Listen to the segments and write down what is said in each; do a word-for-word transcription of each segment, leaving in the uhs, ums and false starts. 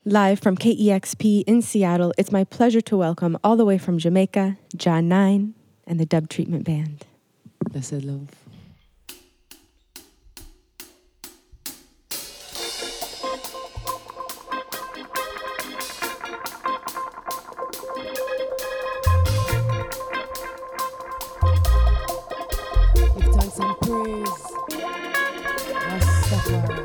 Live from K E X P in Seattle, it's my pleasure to welcome all the way from Jamaica, John Nine and the Dub Treatment Band. That's it, love. Give thanks and praise. Rastafari.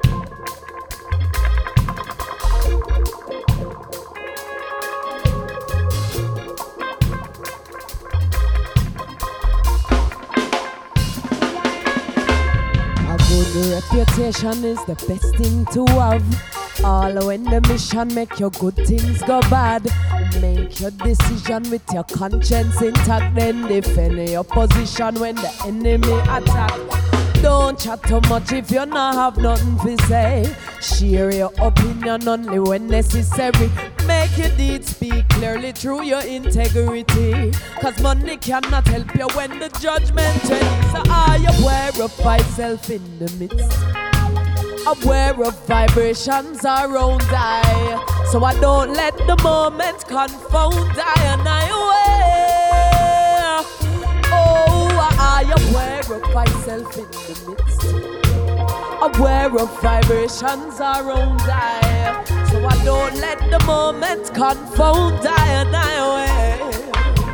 The reputation is the best thing to have. All when the mission make your good things go bad. Make your decision with your conscience intact. Then defend your position when the enemy attack. Don't chat too much if you not have nothing to say. Share your opinion only when necessary. Make your deeds speak clearly through your integrity. Cause money cannot help you when the judgment ends. So are you aware of thyself in the midst? Aware of vibrations around I. So I don't let the moment confound I and I aware. Oh, are you aware of thyself in the midst? Aware of vibrations around I. So I don't let the moment confound I and I aware.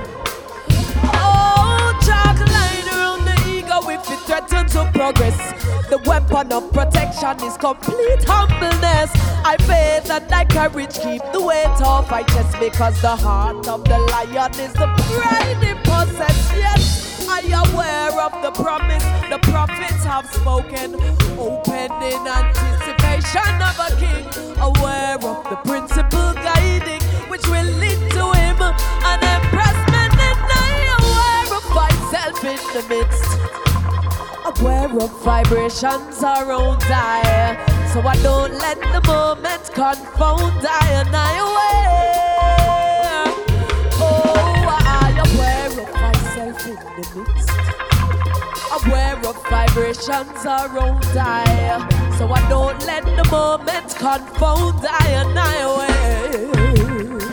Oh, chalk line around the ego if it threatens to progress. The weapon of protection is complete humbleness. I faith and I courage keep the weight off my chest. Because the heart of the lion is the pride it possess. Yes, I am aware of the promise the prophets have spoken. Open in anticipation of a king. Aware of the principle guiding which will lead to him an impressment. And I aware of myself in the midst. Aware of vibrations around I. So I don't let the moment confound I and I aware. Oh, I am aware of myself in the midst. Aware of vibrations around I. So I don't let the moment confound I and I aware.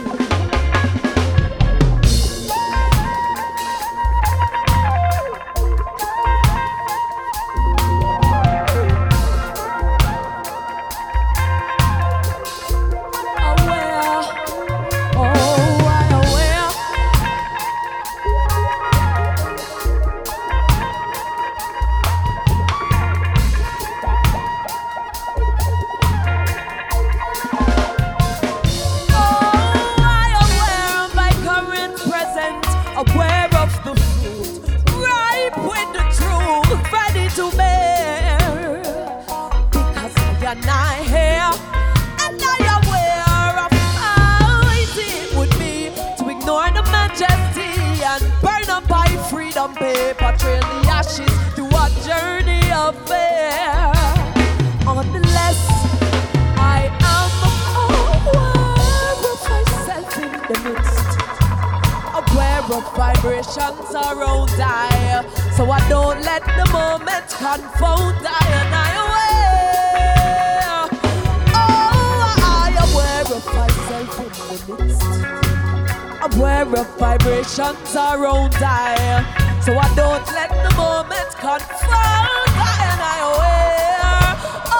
Paper trail the ashes through a journey of fear. Unless I am aware of myself in the midst. Aware of vibrations around I. So I don't let the moment confound I and I aware. Oh, I am aware of myself in the midst. Aware of vibrations around I. So I don't let the moment confound I and I aware.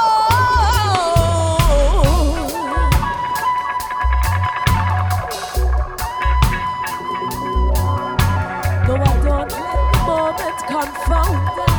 Oh, no, I don't let the moment confound I.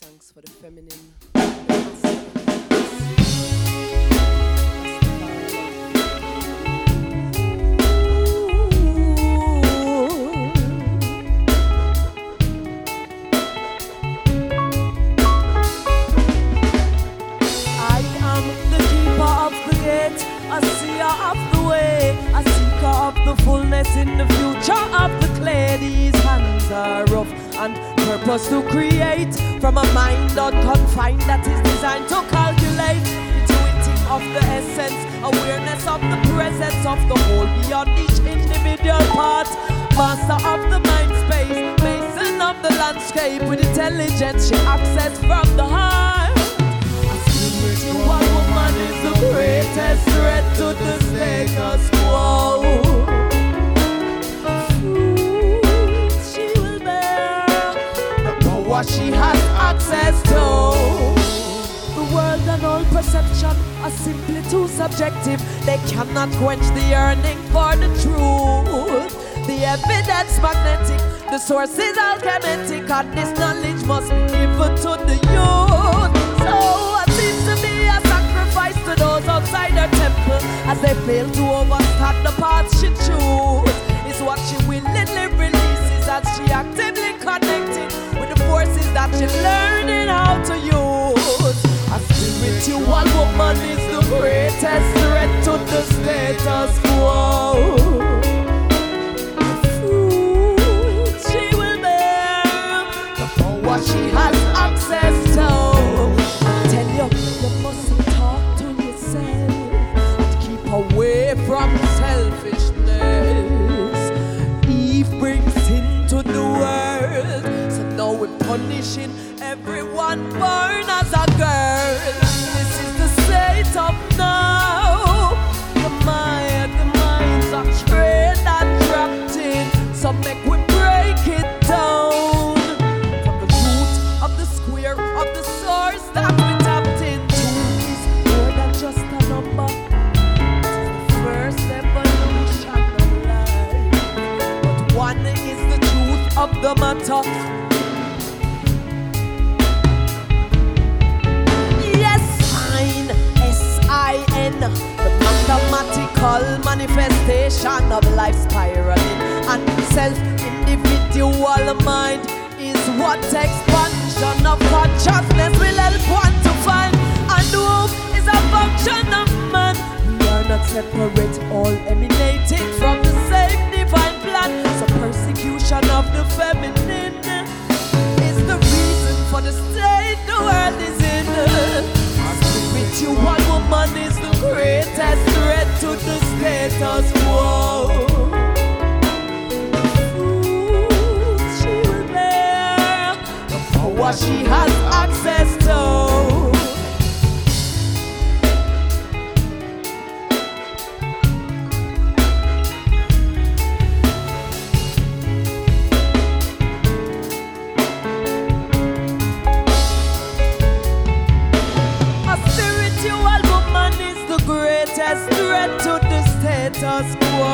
thanks for the feminine. A seer of the way, a seeker of the fullness in the future of the clay. These hands are rough and purpose to create from a mind unconfined that is designed to calculate. Intuiting of the essence, awareness of the presence of the whole beyond each individual part. Master of the mind space, mason of the landscape. With intelligence she access from the heart. One woman is the greatest threat to the status quo. Fruit she will bear, the power she has access to. The world and all perception are simply too subjective. They cannot quench the yearning for the truth. The evidence magnetic, the source is alchemic, and this knowledge must be given to the youth. So what seems to be a sacrifice to those outside her temple, as they fail to overstand the path she chooses, is what she willingly releases as she actively connected with the forces that she's learning how to use. A spiritual woman is the greatest threat to the status quo. What she has access to. I tell you, you mustn't talk to yourself and keep away from selfishness. Eve brings sin to the world, so now we're punishing everyone born as a girl. This is the state of now. The mind, the minds are trained and trapped in, so make we break it down. Of the source that we tapped into is more than just a number. It's the first evolution of life, but one is the truth of the matter. Yes, sign S I N, the mathematical manifestation of life spiraling and self-individual mind is what expansion of consciousness will help one to find. And womb is a function of man. We are not separate, all emanating from the same divine plan. So persecution of the feminine is the reason for the state the world is in. A spiritual woman is the greatest threat to the status quo. What she has access to. A spiritual woman is the greatest threat to the status quo.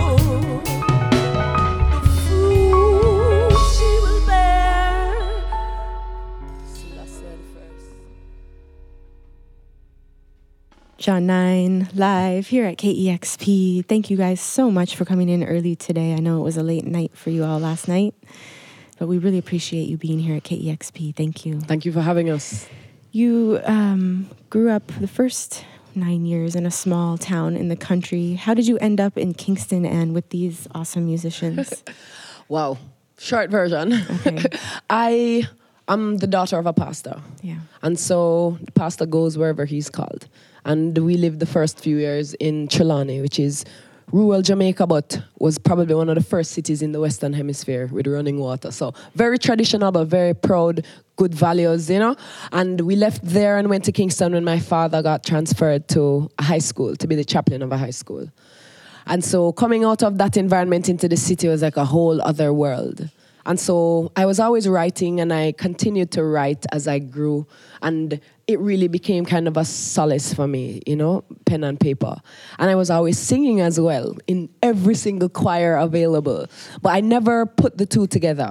John nine live here at K E X P. Thank you guys so much for coming in early today. I know it was a late night for you all last night, but we really appreciate you being here at K E X P. Thank you. Thank you for having us. You um, grew up the first nine years in a small town in the country. How did you end up in Kingston and with these awesome musicians? Wow. Short version. Okay. I am the daughter of a pastor. Yeah. And so the pastor goes wherever he's called. And we lived the first few years in Trelawney, which is rural Jamaica, but was probably one of the first cities in the Western Hemisphere with running water. So very traditional, but very proud, good values, you know. And we left there and went to Kingston when my father got transferred to a high school, to be the chaplain of a high school. And so coming out of that environment into the city was like a whole other world. And so I was always writing, and I continued to write as I grew. And it really became kind of a solace for me, you know, pen and paper. And I was always singing as well in every single choir available. But I never put the two together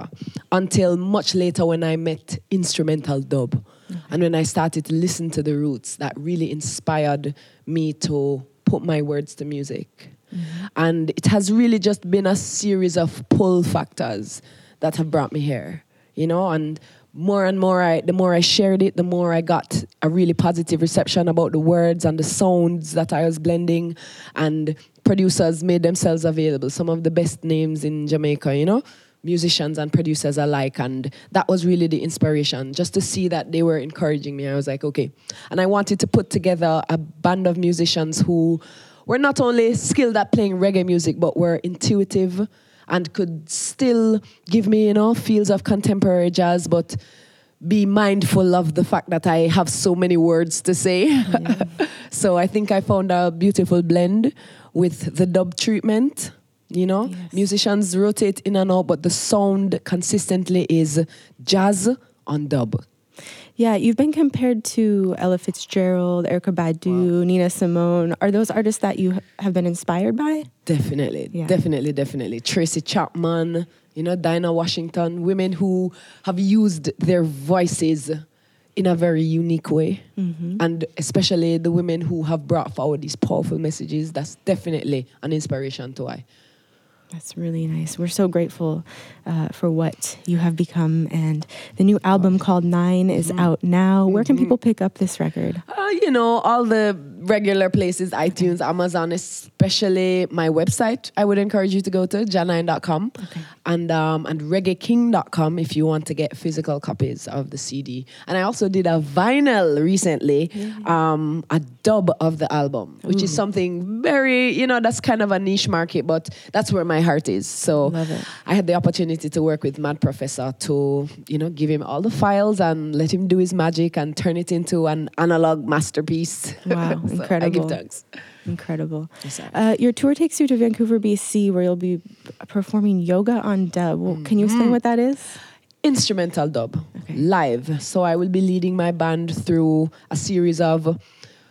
until much later when I met instrumental dub. Okay. And when I started to listen to the roots, that really inspired me to put my words to music. Mm-hmm. And it has really just been a series of pull factors that have brought me here, you know, and more and more, I, the more I shared it, the more I got a really positive reception about the words and the sounds that I was blending, and producers made themselves available. Some of the best names in Jamaica, you know, musicians and producers alike, and that was really the inspiration, just to see that they were encouraging me. I was like, okay. And I wanted to put together a band of musicians who were not only skilled at playing reggae music, but were intuitive and could still give me, you know, feels of contemporary jazz, but be mindful of the fact that I have so many words to say. Yeah. So I think I found a beautiful blend with the dub treatment. You know, yes. Musicians rotate in and out, but the sound consistently is jazz on dub. Yeah, you've been compared to Ella Fitzgerald, Erykah Badu, wow. Nina Simone. Are those artists that you have been inspired by? Definitely, yeah. definitely, definitely. Tracy Chapman, you know, Dinah Washington, women who have used their voices in a very unique way. Mm-hmm. And especially the women who have brought forward these powerful messages, that's definitely an inspiration to I. That's really nice. We're so grateful uh, for what you have become. And the new album called Nine is mm-hmm. out now. Where can mm-hmm. people pick up this record? Uh, you know, all the regular places, iTunes, okay. Amazon, especially my website. I would encourage you to go to janine dot com okay. and um, and reggae king dot com if you want to get physical copies of the C D. And I also did a vinyl recently, mm-hmm. um, a dub of the album, which Ooh. Is something very, you know, that's kind of a niche market, but that's where my heart is. So I had the opportunity to work with Mad Professor to, you know, give him all the files and let him do his magic and turn it into an analog masterpiece. Wow, so incredible. I give thanks. Incredible. Uh, your tour takes you to Vancouver, B C, where you'll be performing yoga on dub. Well, can you explain mm-hmm. what that is? Instrumental dub, okay. live. So I will be leading my band through a series of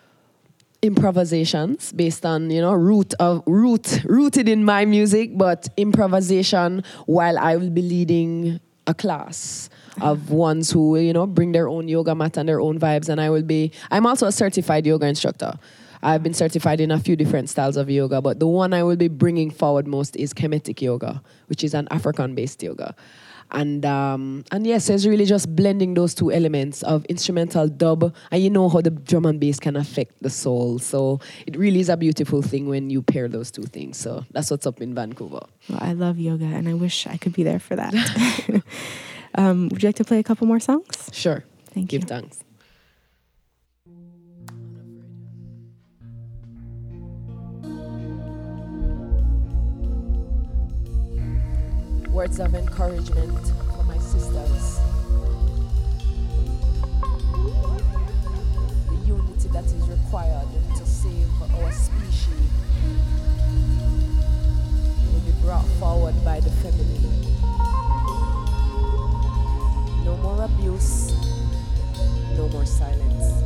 improvisations based on, you know, root of root rooted in my music, but improvisation while I will be leading a class of ones who, you know, bring their own yoga mat and their own vibes. And I will be, I'm also a certified yoga instructor. I've been certified in a few different styles of yoga, but the one I will be bringing forward most is Kemetic yoga, which is an African-based yoga. And um, and yes, it's really just blending those two elements of instrumental dub, and you know how the drum and bass can affect the soul. So it really is a beautiful thing when you pair those two things. So that's what's up in Vancouver. Well, I love yoga, and I wish I could be there for that. um, would you like to play a couple more songs? Sure. Thank Give you. Give thanks. Words of encouragement for my sisters. The unity that is required to save our species will be brought forward by the feminine. No more abuse, no more silence.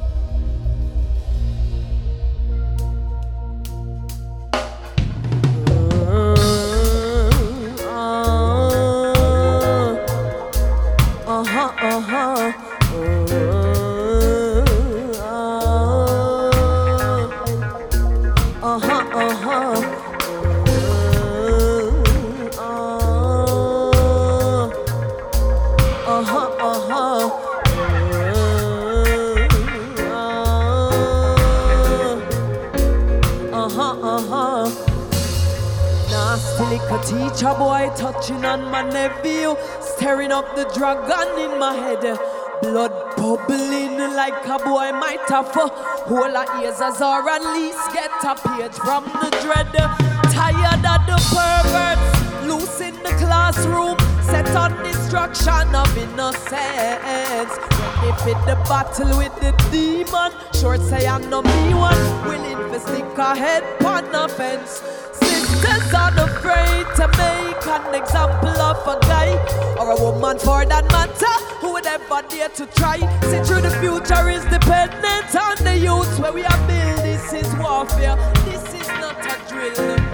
Teacher boy touching on my nephew, stirring up the dragon in my head. Blood bubbling like a boy might have. Whole of ears as or at least get a page from the dread. Tired of the perverts loose in the classroom, set on destruction of innocence. When they fit the battle with the demon, short say I'm no me one, willing to stick a head on the fence. Sisters aren't afraid to make an example of a guy or a woman for that matter who would ever dare to try. See through the future is dependent on the youth where we are built. This is warfare, this is not a drill.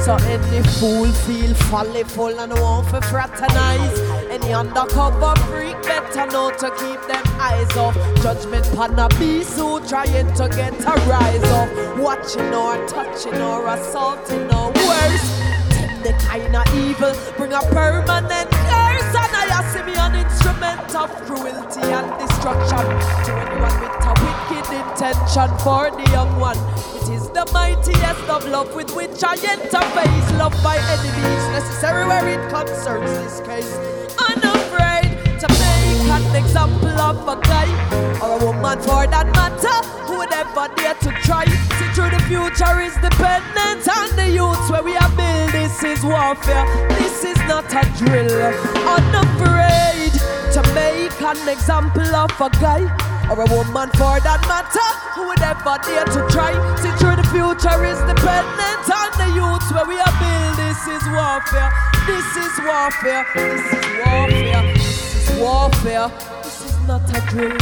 So any fool feel folly full and want to fraternize. Any undercover freak better know to keep them eyes off. Judgment pan a beast who trying to get a rise up. Watching or touching or assaulting or worse. The kind of evil bring a permanent curse. And I see me an instrument of cruelty and destruction to anyone with a wicked intention for the young one. It is the mightiest of love with which I interface. Love by enemies necessary where it concerns this case. Unafraid to make an example of a guy or a woman for that matter who would ever dare to try. See through the future is dependent on the youths where we are built. This is warfare, this is not a drill. Unafraid to make an example of a guy or a woman for that matter who would ever dare to try. See through the future is dependent on the youths where we are built. This is warfare, this is warfare, this is warfare, this is warfare, this is not a drill.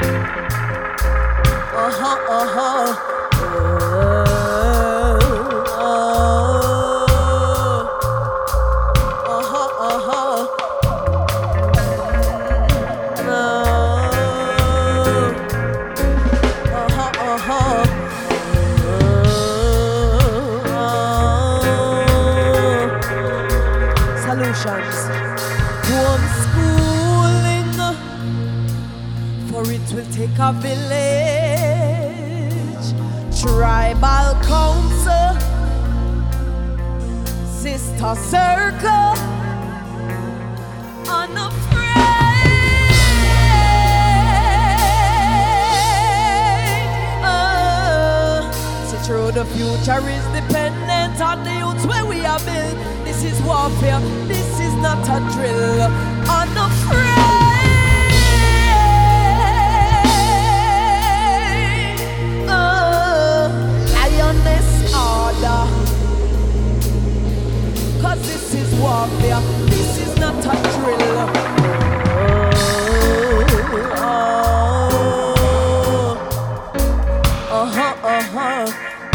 Uh-huh, uh-huh. Homeschooling, for it will take a village. Tribal council, sister circle, unafraid. Uh, see through the future is dependent on the youths where we are built. This is warfare, this is not a drill. Unafraid. Uh, lioness order. Cause this is warfare, this is not a drill. Uh, uh-huh, uh-huh.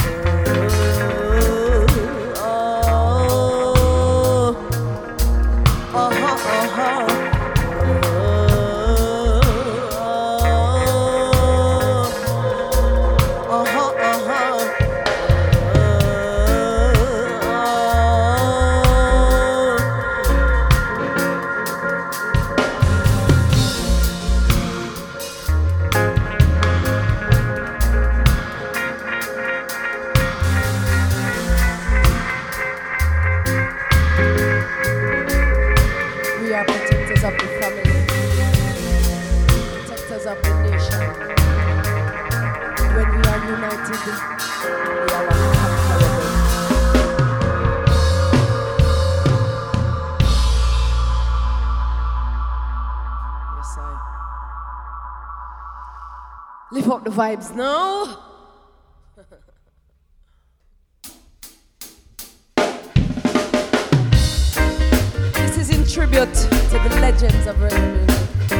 Lift up the vibes now. This is in tribute to the legends of reggae music.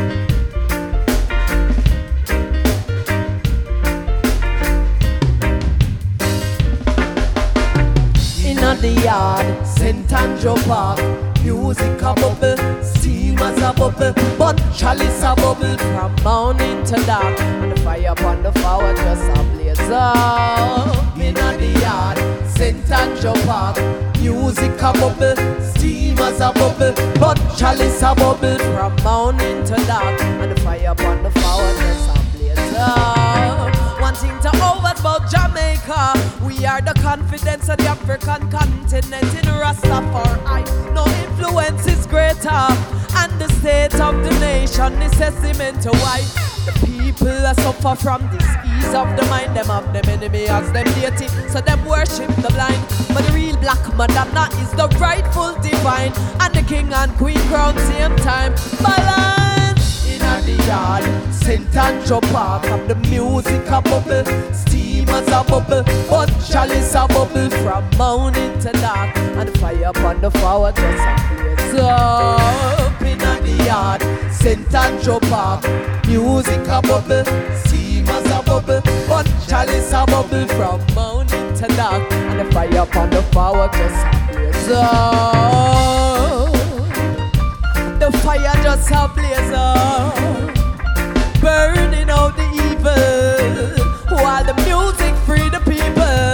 The yard, Saint Andrew Park, music a bubble, steam as a bubble, but chalice a bubble from morning to dark, and the fire upon the flower just a blaze up. In the yard, Saint Andrew Park, music a bubble, steam as a bubble, but chalice a bubble from morning to dark, and the fire upon the flower just a blaze up. One thing to always about Jamaica, we are the confidence of the African continent in Rastafari. No influence is greater, and the state of the nation is testament to why the people that suffer from disease of the mind. Them have them enemy as them deity, so them worship the blind. But the real black Madonna is the rightful divine, and the king and queen crown same time. Balance in the yard, Saint Andrew Park, have the music a bubble, steam as a bubble, but chalice a bubble from morning to dark, and the fire upon the flower just a blaze up. In the yard, Saint Andrew Park, music a bubble, steam as a bubble, but chalice a bubble from morning into dark, and the fire upon the forward just blaze up. The fire just a blaze up, burning out the evil, while the music free the people.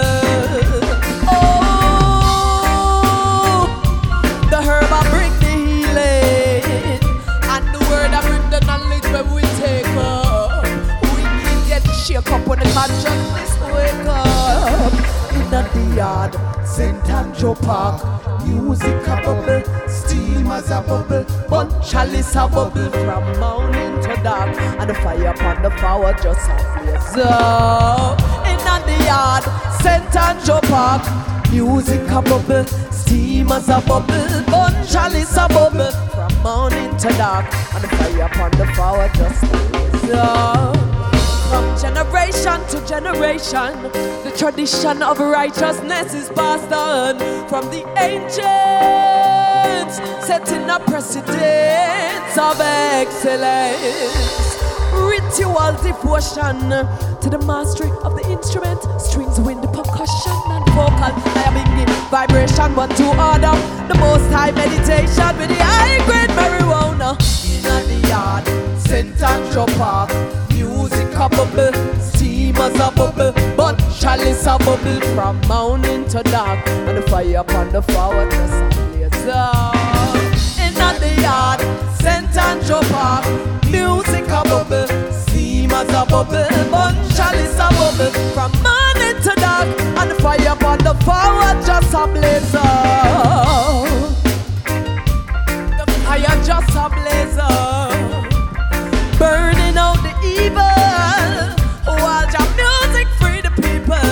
Oh, the herb I bring the healing, and the word I bring the knowledge when we take up. We can get shake up when the consciousness wake up. In the yard, Saint Andrew Park, music a bubble, steam as a bubble, but chalice a bubble from morning to dark, and the fire upon the forward just a blaze up. In the yard, Saint Andrew Park, music a bubble, steam as a bubble, but chalice a bubble from morning to dark, and the fire upon the forward just a blaze up. From generation to generation, the tradition of righteousness is passed on from the ancients, setting a precedence of excellence. Ritual devotion to the mastery of the instrument, strings, wind, percussion, and vocal. I am in the vibration, one to order, the most high meditation with the high grade marijuana. In the yard, Saint Andrew Park, music a bubble, steam as a bubble, but chalice a bubble from morning to dark, and the fire upon the forward just a blaze up. In the yard, Saint Andrew Park, music a bubble, steam as a bubble, but chalice a bubble from morning to dark, and the fire upon the forward just a blaze up. The fire just a blaze up, burning out the evil, while your music free the people.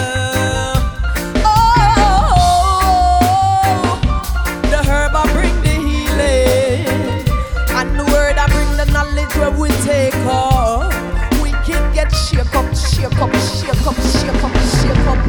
Oh, the herb I bring the healing, and the word I bring the knowledge where we take off. We can get shake up, shake up, shake up, shake up, shake up.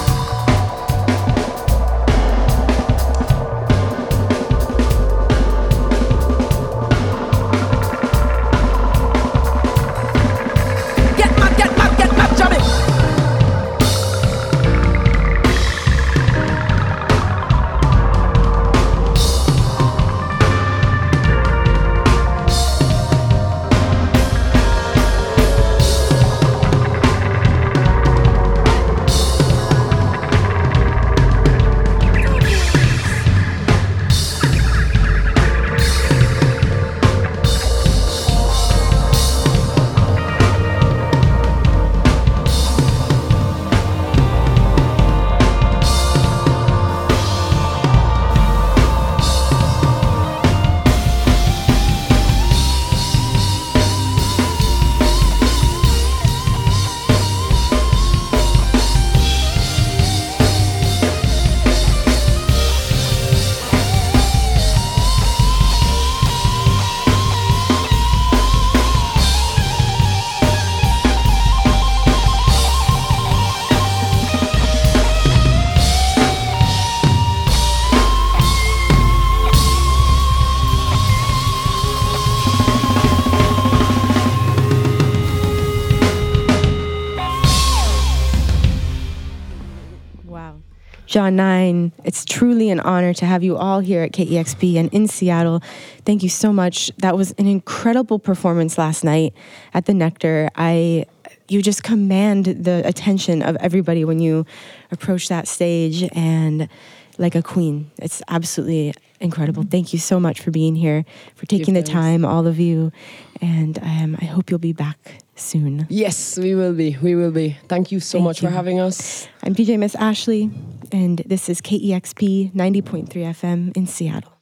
John nine, it's truly an honor to have you all here at K E X P and in Seattle. Thank you so much. That was an incredible performance last night at the Nectar. I, you just command the attention of everybody when you approach that stage, and like a queen. It's absolutely incredible. Thank you so much for being here, for taking the time, all of you. And um, I hope you'll be back soon. Yes, we will be. We will be. Thank you so Thank much you. for having us. I'm D J Miss Ashley, and this is K E X P ninety point three F M in Seattle.